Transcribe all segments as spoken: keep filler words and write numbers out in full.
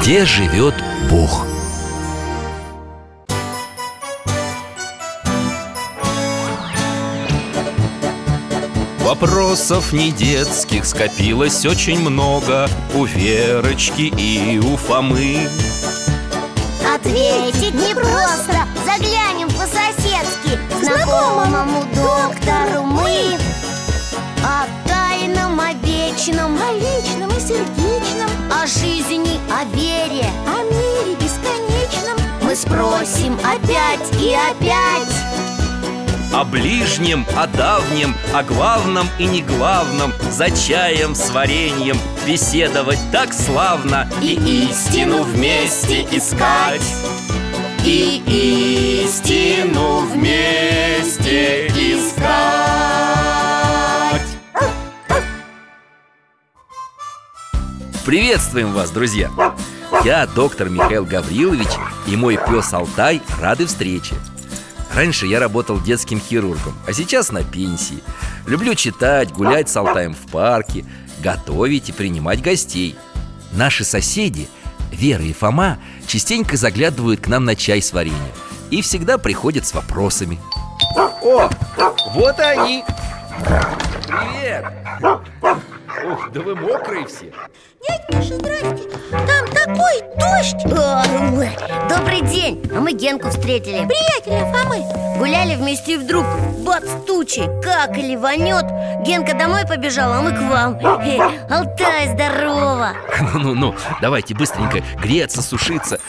где живет Бог. Вопросов не детских скопилось очень много у Верочки и у Фомы. Ответить непросто, заглянем по-соседски знакомому доктору мы. О тайном, о вечном, о личном и сердечном, о жизни, о вере, о мире бесконечном мы спросим опять и опять. О ближнем, о давнем, о главном и неглавном, за чаем с вареньем беседовать так славно. И истину вместе искать, и истину вместе искать. Приветствуем вас, друзья! Я, доктор Михаил Гаврилович, и мой пес Алтай рады встрече. Раньше я работал детским хирургом, а сейчас на пенсии. Люблю читать, гулять с Алтаем в парке, готовить и принимать гостей. Наши соседи, Вера и Фома, частенько заглядывают к нам на чай с вареньем и всегда приходят с вопросами. О, вот и они! Привет! Ух, да вы мокрые все. Дядь Миша, здрасте. Там такой дождь. О, добрый день, а мы Генку встретили. Приятеля Фомы. Гуляли вместе и вдруг бац, тучи, как и ливанет. Генка домой побежал, а мы к вам. Алтай, здорово. Ну-ну-ну, давайте быстренько греться, сушиться.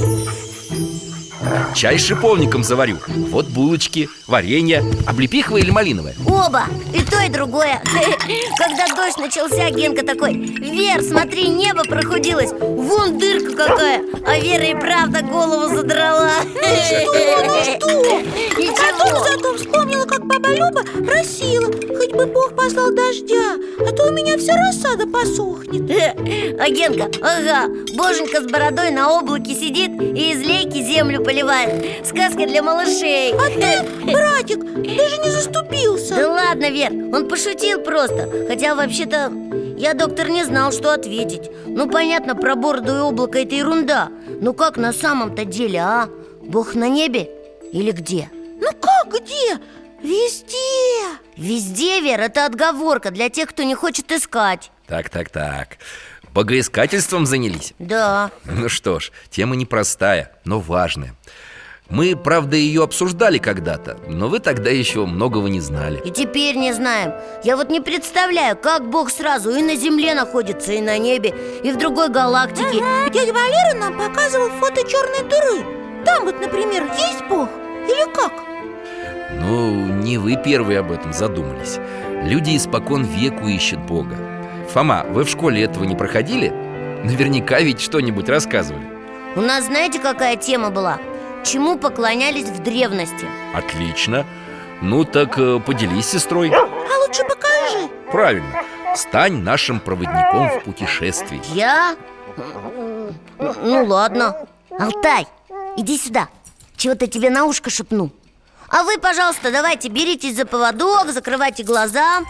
Чай с шиповником заварю. Вот булочки, варенье. Облепиховое или малиновое? Оба, и то, и другое. Когда дождь начался, Генка такой: Вер, смотри, небо прохудилось. Вон дырка какая. А Вера и правда голову задрала. Что, ну что? Ничего. Потом зато вспомнила, как баба Люба просила, хоть бы Бог послал дождя, а то у меня вся рассада посохнет. А Генка, ага, боженька с бородой на облаке сидит и из лейки землю поливает. Сказка для малышей. А ты, братик, даже не заступился. Да ладно, Вер, он пошутил просто. Хотя вообще-то я, доктор, не знал, что ответить. Ну, понятно, про бороду и облако — это ерунда. Но как на самом-то деле, а? Бог на небе или где? Ну как где? Везде. Везде, Вер, это отговорка для тех, кто не хочет искать. Так-так-так, богоискательством занялись? Да. Ну что ж, тема непростая, но важная. Мы, правда, ее обсуждали когда-то, но вы тогда еще многого не знали. И теперь не знаем. Я вот не представляю, как Бог сразу и на земле находится, и на небе, и в другой галактике. Ага. Дядя Валера нам показывал фото черной дыры. Там вот, например, есть Бог? Или как? Ну, не вы первые об этом задумались. Люди испокон веку ищут Бога. Фома, вы в школе этого не проходили? Наверняка ведь что-нибудь рассказывали. У нас знаете, какая тема была? Чему поклонялись в древности? Отлично. Ну так э, поделись с сестрой. А лучше покажи. Правильно. Стань нашим проводником в путешествии. Я? Ну ладно. Алтай, иди сюда. Чего-то тебе на ушко шепну. А вы, пожалуйста, давайте беритесь за поводок, закрывайте глаза.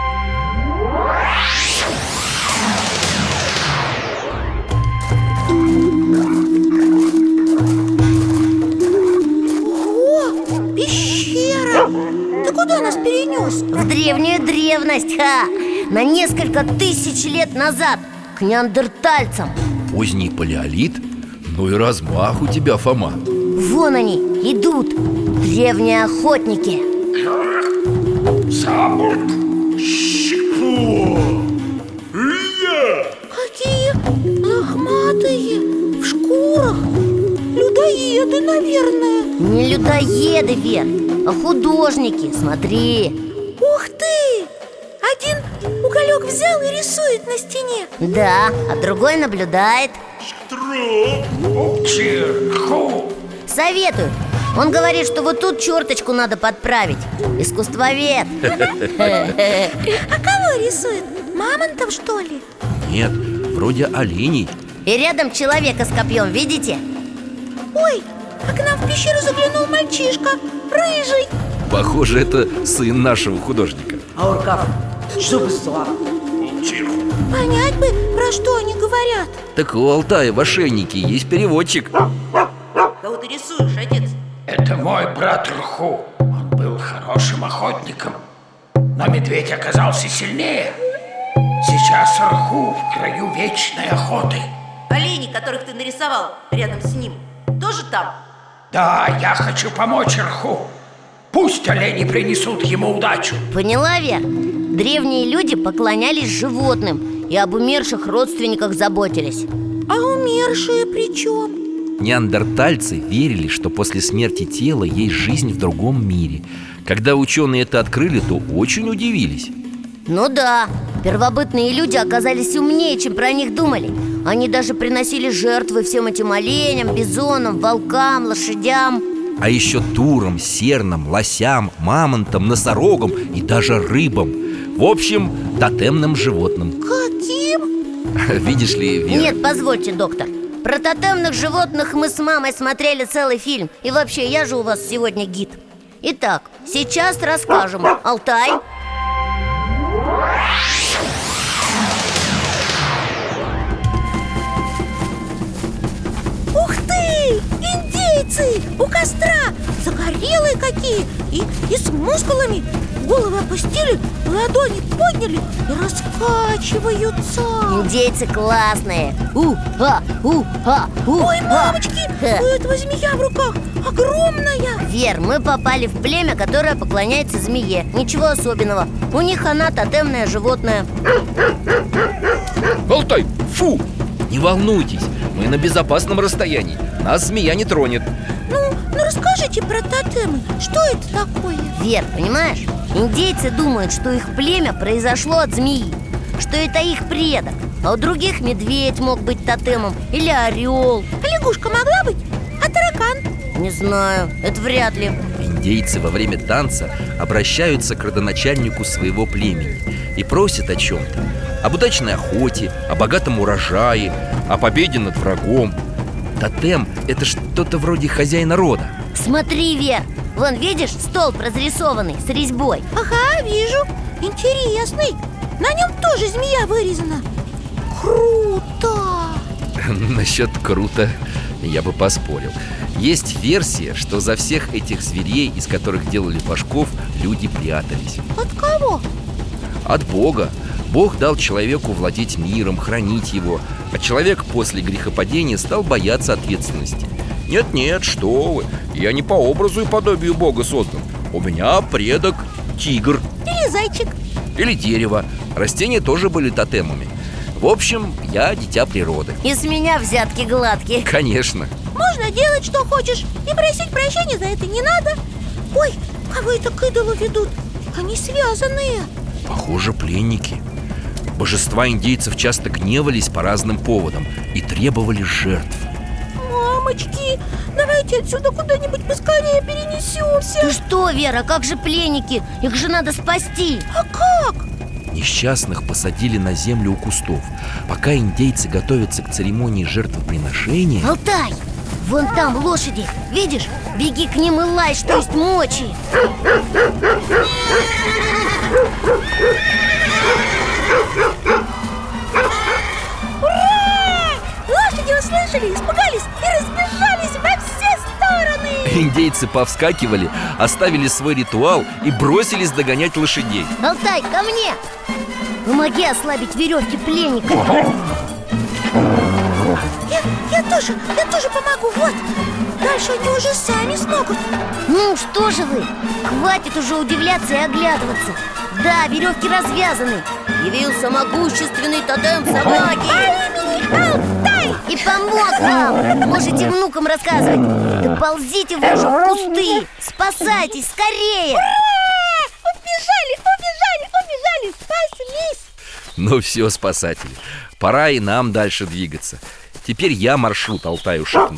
О, пещера. Ты куда нас перенес? В древнюю древность, ха! На несколько тысяч лет назад, к неандертальцам. Поздний палеолит? Ну и размах у тебя, Фома. Вон они, идут, древние охотники. Какие лохматые, в шкурах. Людоеды, наверное. Не людоеды, Вер, а художники, смотри. Ух ты! Один уголек взял и рисует на стене. Да, а другой наблюдает. Советую. Он говорит, что вот тут черточку надо подправить. Искусствовед. А кого рисует? Мамонтов, что ли? Нет, вроде оленей. И рядом человека с копьем, видите? Ой, а к нам в пещеру заглянул мальчишка, рыжий. Похоже, это сын нашего художника. Ауркав, что бы слава? понять бы, про что они говорят. Так у Алтая в ошейнике есть переводчик. Кого ты рисуешь, отец? Это мой брат Рху. Он был хорошим охотником, но медведь оказался сильнее. Сейчас Рху в краю вечной охоты. Олени, которых ты нарисовал рядом с ним, тоже там? Да, я хочу помочь Рху. Пусть олени принесут ему удачу. Поняла, Вер? Древние люди поклонялись животным и об умерших родственниках заботились. А умершие при чем? Неандертальцы верили, что после смерти тела есть жизнь в другом мире. Когда ученые это открыли, то очень удивились. Ну да, первобытные люди оказались умнее, чем про них думали. Они даже приносили жертвы всем этим оленям, бизонам, волкам, лошадям. А еще турам, сернам, лосям, мамонтам, носорогам и даже рыбам. В общем, тотемным животным. Каким? Видишь ли, Вера? Нет, позвольте, доктор. Про тотемных животных мы с мамой смотрели целый фильм. И вообще, я же у вас сегодня гид. Итак, сейчас расскажем. Алтай. Ух ты! Индейцы! У костра! Загорелые какие! И, и с мускулами! Головы опустили, ладони подняли и раскачиваются. Индейцы классные. У-ха, у-ха, у-ха. Ой, мамочки, Ха. у этого змея в руках огромная. Вер, мы попали в племя, которое поклоняется змее. Ничего особенного. У них она тотемное животное. Алтай, фу! Не волнуйтесь, мы на безопасном расстоянии. Нас змея не тронет. Ну, ну расскажите про тотемы. Что это такое? Вер, понимаешь? Индейцы думают, что их племя произошло от змеи, что это их предок. А у других медведь мог быть тотемом или орел. А лягушка могла быть? А таракан? Не знаю, это вряд ли. Индейцы во время танца обращаются к родоначальнику своего племени и просят о чем-то. Об удачной охоте, о богатом урожае, о победе над врагом. Тотем – это что-то вроде хозяина рода. Смотри, Вер, вон, видишь, столб разрисованный с резьбой. Ага, вижу. Интересный. На нем тоже змея вырезана. Круто! Насчет круто я бы поспорил. Есть версия, что за всех этих зверей, из которых делали башков, люди прятались. От кого? От Бога. Бог дал человеку владеть миром, хранить его. А человек после грехопадения стал бояться ответственности. Нет-нет, что вы, я не по образу и подобию Бога создан. У меня предок тигр. Или зайчик. Или дерево. Растения тоже были тотемами. В общем, я дитя природы. Из меня взятки гладкие. Конечно. Можно делать, что хочешь, и просить прощения за это не надо. Ой, кого это к идолу ведут? Они связанные. Похоже, пленники. Божества индейцев часто гневались по разным поводам и требовали жертв. Мамочки, давайте отсюда куда-нибудь поскорее перенесемся. Ты что, Вера, как же пленники? Их же надо спасти. А как? Несчастных посадили на землю у кустов. Пока индейцы готовятся к церемонии жертвоприношения... Алтай, вон там лошади, видишь? Беги к ним и лай, что есть мочи. Ура! Лошади услышали, испугались и разбежались во все стороны. Индейцы повскакивали, оставили свой ритуал и бросились догонять лошадей. Алтай, ко мне! Помоги ослабить веревки пленника. Я, я тоже, я тоже помогу, вот. Дальше они уже сами смогут. Ну что же вы, хватит уже удивляться и оглядываться. Да, веревки развязаны. Явился могущественный тотем собаки. По имени Алтай. И помог вам. Можете внукам рассказывать. Да ползите вы уже в кусты. Спасайтесь скорее. Ура! Убежали, убежали, убежали, спаслись. Ну все, спасатели, пора и нам дальше двигаться. Теперь я маршрут Алтаю шепну.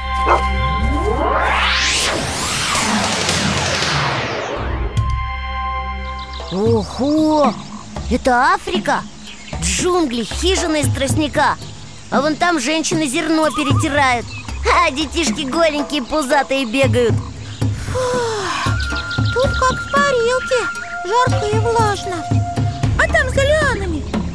Ого! Это Африка? Джунгли, хижина из тростника. А вон там женщины зерно перетирают. А детишки голенькие, пузатые бегают. Фу, тут как в парилке. Жарко и влажно. А там за лианами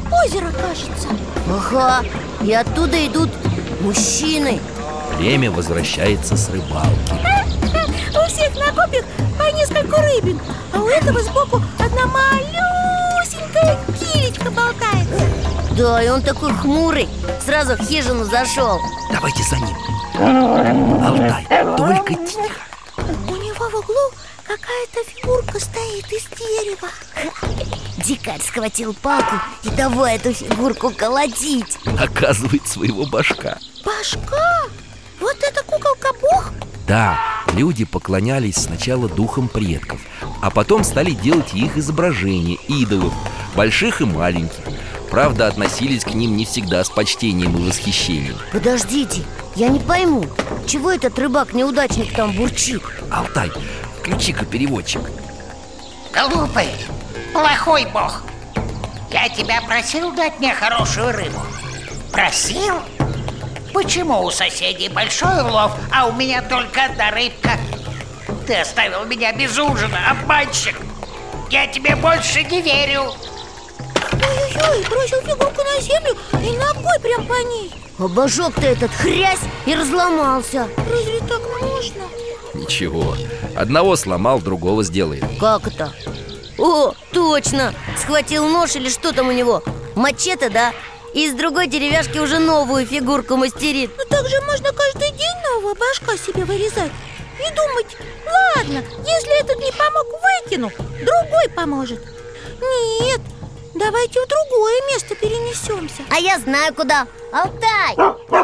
озеро, кажется. Ага, и оттуда идут мужчины. Племя возвращается с рыбалки. У всех на копьях по нескольку рыбин, а у этого сбоку одна малюсенькая килечка болтается. Да, и он такой хмурый, сразу в хижину зашел. Давайте за ним. Алтай, только тихо. У него в углу какая-то фигурка стоит из дерева. Дикарь схватил палку и давай эту фигурку колотить. Наказывает своего башка. Башка? Вот эта куколка-бог? Да, люди поклонялись сначала духам предков, а потом стали делать их изображения, идолов, больших и маленьких. Правда, относились к ним не всегда с почтением и восхищением. Подождите, я не пойму, чего этот рыбак-неудачник там бурчит? Алтай, включи-ка переводчик. Глупый, плохой бог. Я тебя просил дать мне хорошую рыбу? Просил? Почему у соседей большой улов, а у меня только одна рыбка? Ты оставил меня без ужина, обманщик. Я тебе больше не верю. Ой-ой-ой, бросил фигурку на землю и ногой прям по ней. Обожег-то этот хрясь и разломался. Разве так можно? Ничего, одного сломал, другого сделает. Как это? О, точно! Схватил нож или что там у него? Мачете, да? И из другой деревяшки уже новую фигурку мастерит. Ну так же можно каждый день нового башка себе вырезать и думать: ладно, если этот не помог, выкину, другой поможет. Нет, давайте в другое место перенесемся. А я знаю куда. Алтай!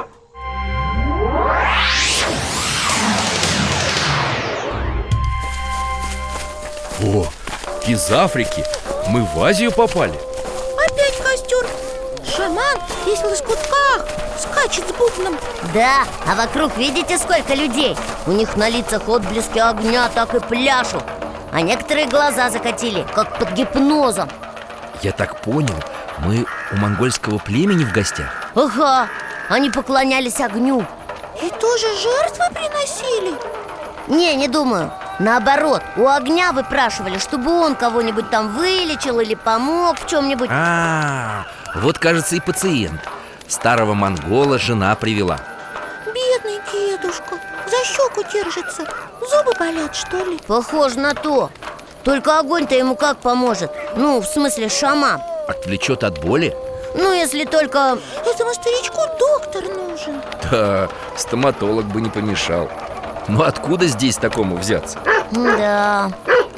О, из Африки мы в Азию попали. Опять костер. Шаман весь в лоскутках, скачет с бубном. Да, а вокруг видите, сколько людей? У них на лицах отблески огня так и пляшут. А некоторые глаза закатили, как под гипнозом. Я так понял, мы у монгольского племени в гостях. Ага, они поклонялись огню. И тоже жертвы приносили? Не, не думаю. Наоборот, у огня выпрашивали, чтобы он кого-нибудь там вылечил или помог в чем-нибудь. А, вот, кажется, и пациент. Старого монгола жена привела. Бедный дедушка, за щеку держится. Зубы болят, что ли? Похоже на то. Только огонь-то ему как поможет? Ну, в смысле, шаман. Отвлечет от боли? Ну, если только... Этому старичку доктор нужен. Да, стоматолог бы не помешал. Но откуда здесь такому взяться? Да.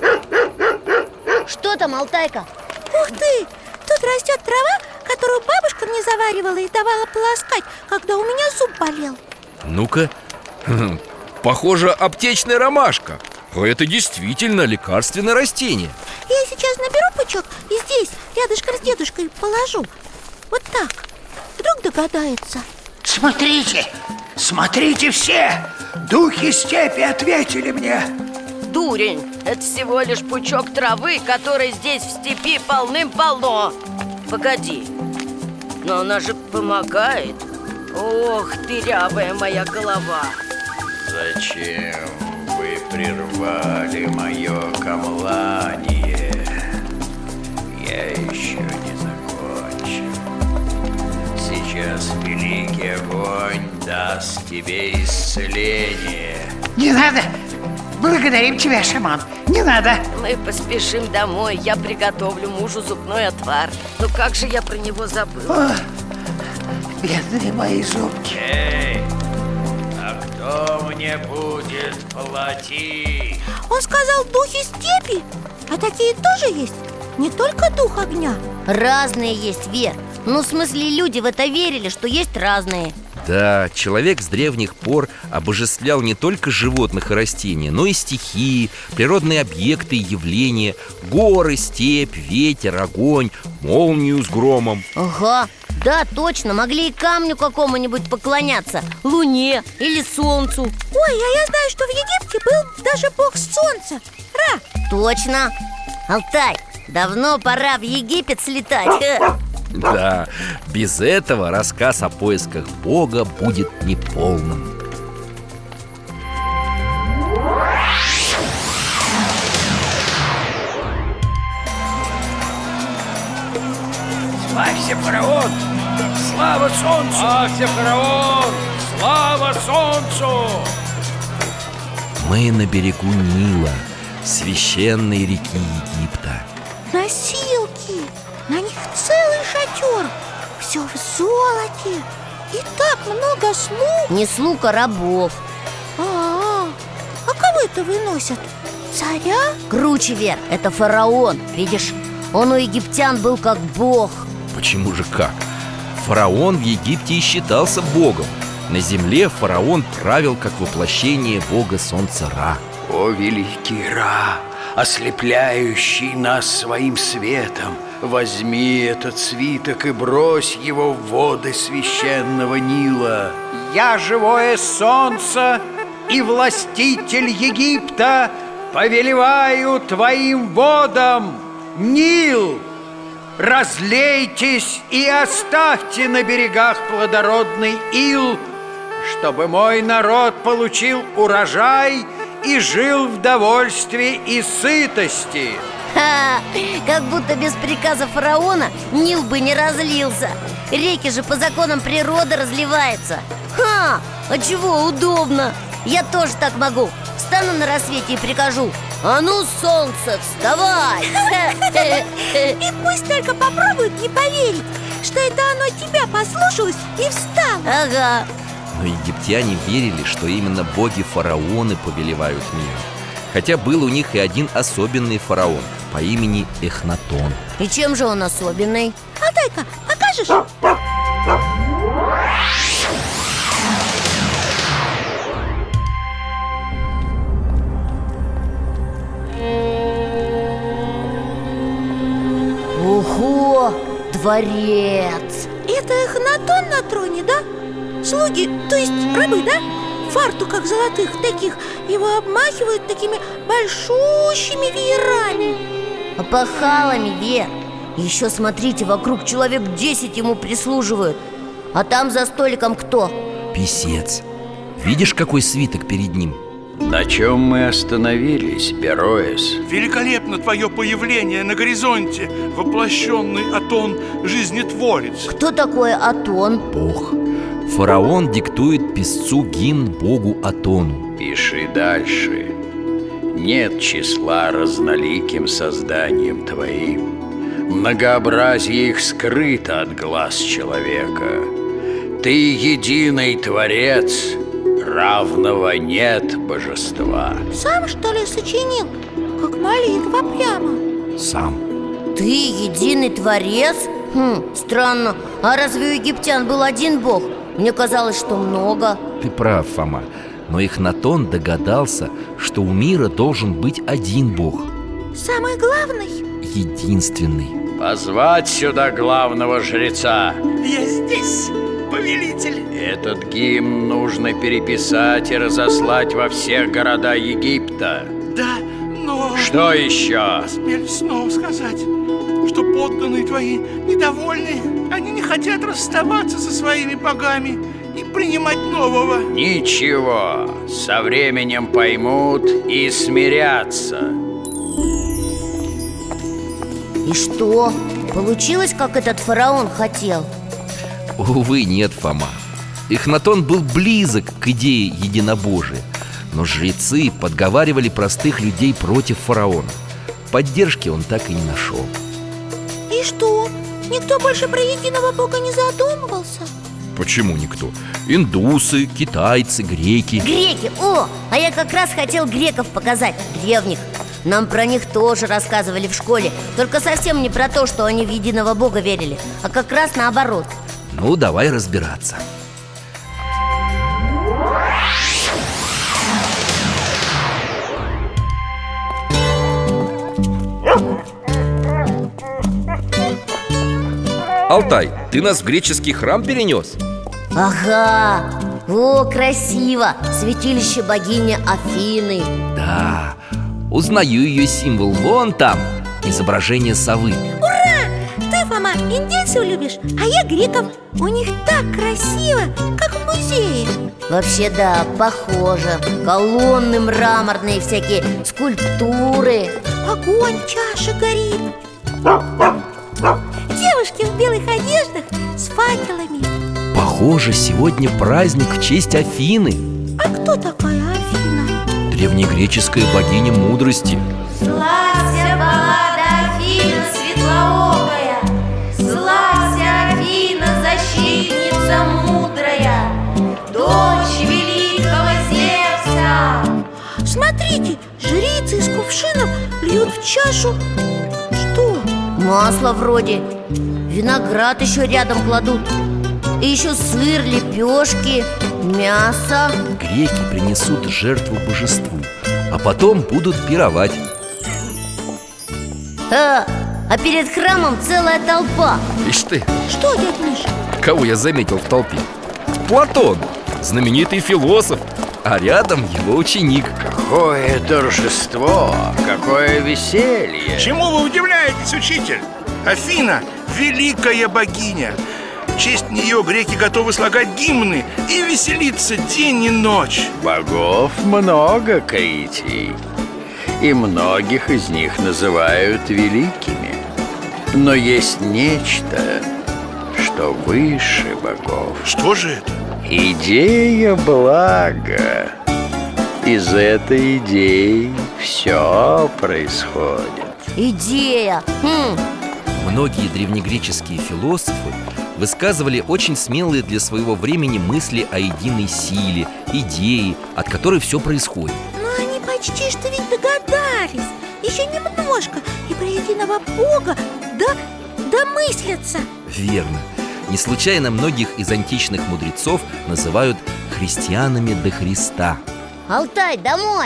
Что там, Алтайка? Ух ты! Тут растет трава, которую бабушка мне заваривала и давала полоскать, когда у меня зуб болел. Ну-ка. Хм, похоже, аптечная ромашка. Это действительно лекарственное растение. Я сейчас наберу пучок и здесь, рядышком с дедушкой, положу. Вот так. Вдруг догадается. Смотрите, смотрите все! Духи степи ответили мне. Дурень, это всего лишь пучок травы, который здесь в степи полным-полно. Погоди, но она же помогает. Ох, дырявая моя голова. Зачем вы прервали мое камлание? Я еще не закончил. Сейчас великий огонь даст тебе исцеление. Не надо! Благодарим тебя, шаман. Не надо! Мы поспешим домой, я приготовлю мужу зубной отвар. Ну как же я про него забыл? О, бедные мои зубки. Эй, а кто мне будет платить? Он сказал духи степи. А такие тоже есть? Не только дух огня. Разные есть, Вер. Ну, в смысле, люди в это верили, что есть разные. Да, человек с древних пор обожествлял не только животных и растения, но и стихии, природные объекты и явления, горы, степь, ветер, огонь, молнию с громом. Ага, да, точно, могли и камню какому-нибудь поклоняться, луне или солнцу. Ой, а я знаю, что в Египте был даже бог солнца, Ра. Точно. Алтай, давно пора в Египет слетать. Да, без этого рассказ о поисках Бога будет неполным. Славься, Ахте фараон! Слава солнцу! Ахте фараон! Слава солнцу! Мы на берегу Нила, священной реки Египта. Носилки, на них целый шатер. Все в золоте. И так много слуг. Не слуг, а рабов. А, а кого это выносят? Царя? Круче, Вер, это фараон. Видишь, он у египтян был как бог. Почему же как? Фараон в Египте и считался богом. На земле фараон правил как воплощение бога солнца Ра. О, великий Ра, ослепляющий нас своим светом, возьми этот свиток и брось его в воды священного Нила. Я живое солнце и властитель Египта повелеваю твоим водам, Нил! Разлейтесь и оставьте на берегах плодородный ил, чтобы мой народ получил урожай и жил в довольстве и сытости. Ха! Как будто без приказа фараона Нил бы не разлился. Реки же по законам природы разливаются. Ха! А чего удобно? Я тоже так могу. Встану на рассвете и прикажу: а ну, солнце, вставай! И пусть только попробуют не поверить, что это оно тебя послушалось и встало. Ага. Но египтяне верили, что именно боги-фараоны повелевают миром. Хотя был у них и один особенный фараон по имени Эхнатон. И чем же он особенный? Алтайка, покажешь? Ого, дворец! Это Эхнатон на троне, да? Слуги, то есть рабы, да? В фартуках золотых таких его обмахивают такими большущими веерами. Опахалами, Вер. Еще смотрите, вокруг человек десять ему прислуживают. А там за столиком кто? Писец. Видишь, какой свиток перед ним? На чем мы остановились, Бероэс? Великолепно твое появление на горизонте, воплощенный Атон, жизнетворец. Кто такой Атон? Бог. Фараон диктует писцу гимн богу Атону. Пиши дальше. Нет числа разноликим созданием твоим. Многообразие их скрыто от глаз человека. Ты единый Творец, равного нет божества. Сам, что ли, сочинил? Как молитва прямо. Сам. Ты единый творец? Хм, странно. А разве у египтян был один бог? Мне казалось, что много. Ты прав, Фома. Но Эхнатон догадался, что у мира должен быть один бог. Самый главный? Единственный. Позвать сюда главного жреца. Я здесь, повелитель. Этот гимн нужно переписать и разослать во всех города Египта. Да, но... Что еще? Осмелюсь снова сказать, что подданные твои недовольны. Они не хотят расставаться со своими богами и принимать нового. Ничего, со временем поймут и смирятся. И что? Получилось, как этот фараон хотел? Увы, нет, Фома. Эхнатон был близок к идее единобожия, но жрецы подговаривали простых людей против фараона. Поддержки он так и не нашел. И что? Никто больше про единого бога не задумывался? Почему никто? Индусы, китайцы, греки. Греки! О, а я как раз хотел греков показать, древних. Нам про них тоже рассказывали в школе. Только совсем не про то, что они в единого бога верили, а как раз наоборот. Ну, давай разбираться. Алтай, ты нас в греческий храм перенес? Ага, о, красиво! Святилище богини Афины. Да, узнаю ее символ. Вон там, изображение совы. Ура! Ты, Фома, индейцев любишь, а я греков. У них так красиво, как в музее. Вообще, да, похоже. Колонны мраморные, всякие скульптуры. Огонь в чаше горит. девушки в белых одеждах с факелами. Похоже, сегодня праздник в честь Афины. А кто такая Афина? Древнегреческая богиня мудрости. Славься, баллада Афина светлоокая, славься, Афина, защитница мудрая, дочь великого Зевса. Смотрите, жрицы из кувшинов льют в чашу. Что? Масло вроде. Виноград еще рядом кладут. И еще сыр, лепешки, мясо. Греки принесут жертву божеству, а потом будут пировать. А, а перед храмом целая толпа. Ишь ты, Что, дядь Миша? кого я заметил в толпе? Платон, знаменитый философ, а рядом его ученик. Какое торжество, какое веселье! Чему вы удивляетесь, учитель? Афина – великая богиня. В честь нее греки готовы слагать гимны и веселиться день и ночь. Богов много, Каитий, и многих из них называют великими. Но есть нечто, что выше богов. Что же это? Идея блага. Из этой идеи все происходит. Идея. Хм. Многие древнегреческие философы высказывали очень смелые для своего времени мысли о единой силе, идее, от которой все происходит. Но они почти что ведь догадались. Еще немножко, и про единого Бога да, домыслятся. Верно. Не случайно многих из античных мудрецов называют христианами до Христа. Алтай, домой!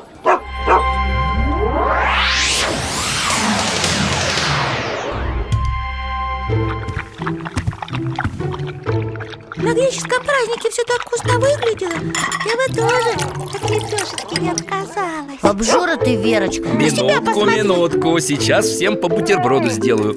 На греческом празднике все так вкусно выглядело. Я бы тоже от лепешечки не отказалась. Обжора ты, Верочка. На себя Минутку, посмотри. минутку. Сейчас всем по бутерброду сделаю.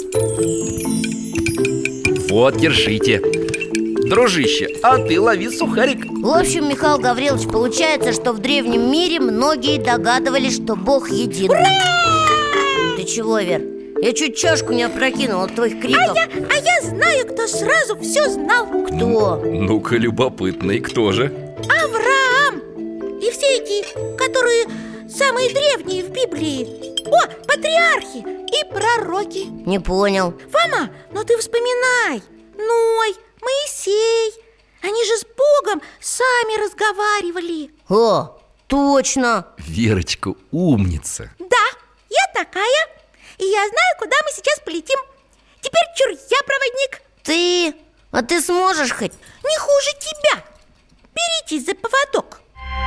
Вот, держите. Дружище, а ты лови сухарик. В общем, Михаил Гаврилович, получается, что в древнем мире многие догадывались, что Бог един. Ура! Ты чего, Вер? Я чуть чашку не опрокинула от твоих криков. А я, а я знаю, кто сразу все знал. Кто? Ну-ка, любопытно, и кто же? Авраам. И все эти, которые самые древние в Библии. О, патриархи и пророки. Не понял. Фома, ну ты вспоминай. Ной, Моисей. Они же с Богом сами разговаривали. О, точно. Верочка умница. Да, я такая. И я знаю, куда мы сейчас полетим. Теперь чур, я проводник. Ты? А ты сможешь хоть? Не хуже тебя. Беритесь за поводок.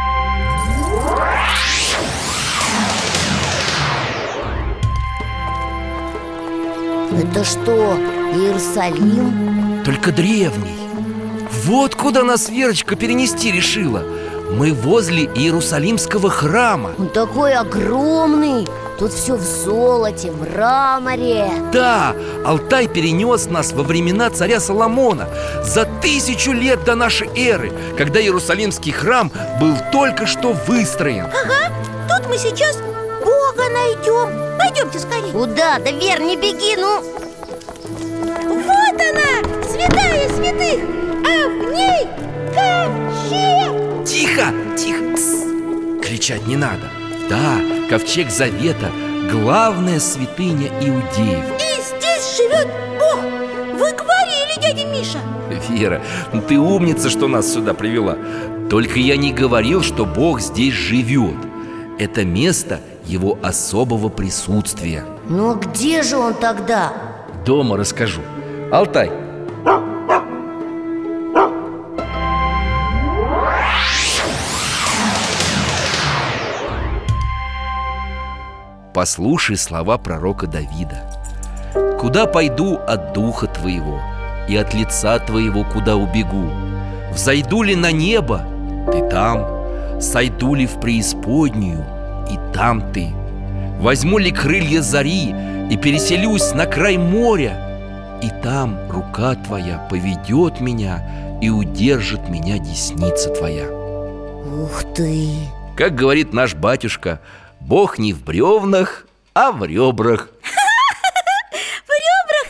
Это что, Иерусалим? Только древний. Вот куда нас Верочка перенести решила. Мы возле Иерусалимского храма. Он такой огромный. Тут все в золоте, мраморе. Да, Алтай перенес нас во времена царя Соломона, за тысячу лет до нашей эры, когда Иерусалимский храм был только что выстроен. Ага, тут мы сейчас Бога найдем. Пойдемте скорее. Куда? Да, Вер, не беги, ну. Вот она, святая святых, а в ней ковчег. Тихо, тихо, тс. Кричать не надо. Да, ковчег Завета – главная святыня иудеев. И здесь живет Бог. Вы говорили, дядя Миша. Вера, ну ты умница, что нас сюда привела. Только я не говорил, что Бог здесь живет. Это место его особого присутствия. Ну где же он тогда? Дома расскажу. Алтай. Послушай слова пророка Давида. «Куда пойду от духа твоего, и от лица твоего куда убегу? Взойду ли на небо? Ты там. Сойду ли в преисподнюю? И там ты. Возьму ли крылья зари и переселюсь на край моря? И там рука твоя поведет меня и удержит меня десница твоя». Ух ты! Как говорит наш батюшка, Бог не в бревнах, а в ребрах. В ребрах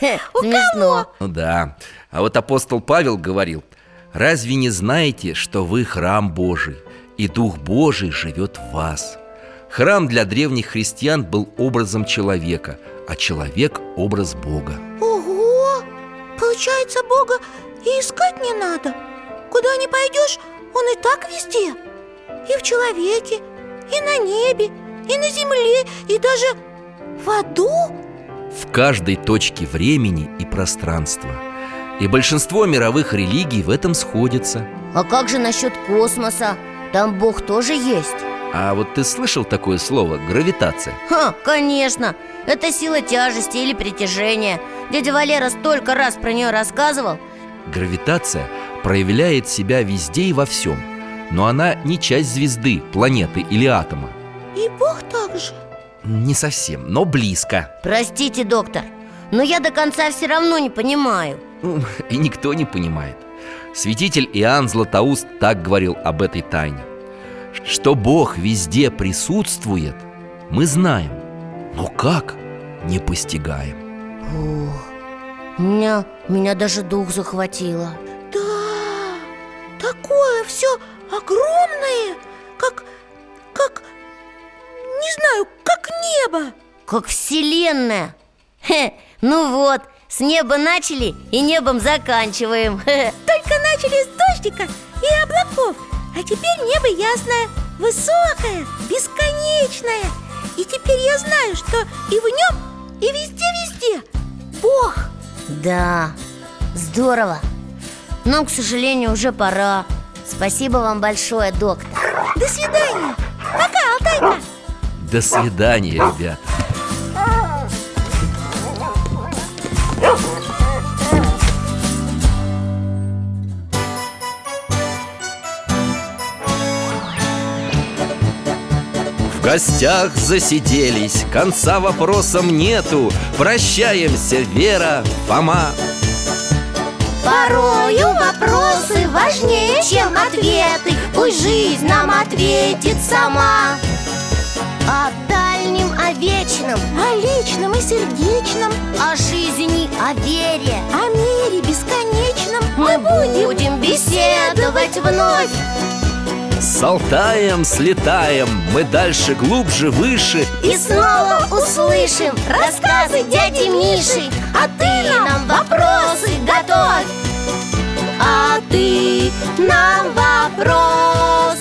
Смешно. Ну да. А вот апостол Павел говорил: разве не знаете, что вы храм Божий, и Дух Божий живет в вас? Храм для древних христиан был образом человека, а человек – образ Бога. Ого! Получается, Бога и искать не надо. Куда ни пойдешь, Он и так везде. И в человеке, и на небе, и на земле, и даже в аду. В каждой точке времени и пространства. И большинство мировых религий в этом сходятся. А как же насчет космоса? Там Бог тоже есть. А вот ты слышал такое слово гравитация? Ха, конечно. Это сила тяжести или притяжения. Дядя Валера столько раз про нее рассказывал. Гравитация проявляет себя везде и во всем. Но она не часть звезды, планеты или атома. И Бог так же? Не совсем, но близко. Простите, доктор, но я до конца все равно не понимаю. Ну, и никто не понимает. Святитель Иоанн Златоуст так говорил об этой тайне: что Бог везде присутствует, мы знаем, но как – не постигаем. Ох, меня, меня даже дух захватило. Да, такое все огромное, как, как, не знаю, как небо. Как вселенная. Хе, ну вот, с неба начали и небом заканчиваем. Хе. Только начали с дождика и облаков, а теперь небо ясное, высокое, бесконечное. И теперь я знаю, что и в нем, и везде-везде Бог. Да, здорово. Но, к сожалению, уже пора. Спасибо вам большое, доктор. До свидания. Пока, Алтайка. До свидания, ребят. В гостях засиделись, конца вопросам нету. Прощаемся, Вера, Фома. Порою вопросы важнее, чем ответы. Пусть жизнь нам ответит сама. О дальнем, о вечном, О личном и сердечном, о жизни, о вере о мире бесконечном мы будем беседовать вновь. С Алтаем слетаем, мы дальше, глубже, выше. И снова услышим рассказы дяди Миши. А ты нам вопросы готовь. А ты нам вопросы